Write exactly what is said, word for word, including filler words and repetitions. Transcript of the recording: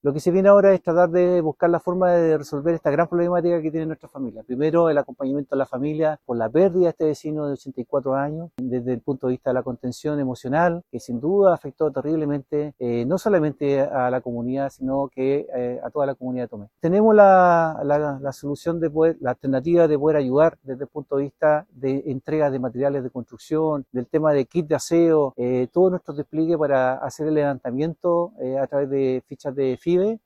Lo que se viene ahora es tratar de buscar la forma de resolver esta gran problemática que tiene nuestra familia. Primero, el acompañamiento a la familia por la pérdida de este vecino de ochenta y cuatro años, desde el punto de vista de la contención emocional, que sin duda afectó terriblemente eh, no solamente a la comunidad, sino que eh, a toda la comunidad de Tomé. Tenemos la, la, la solución de poder, la alternativa de poder ayudar desde el punto de vista de entrega de materiales de construcción, del tema de kit de aseo, eh, todo nuestro despliegue para hacer el levantamiento eh, a través de fichas de F I B E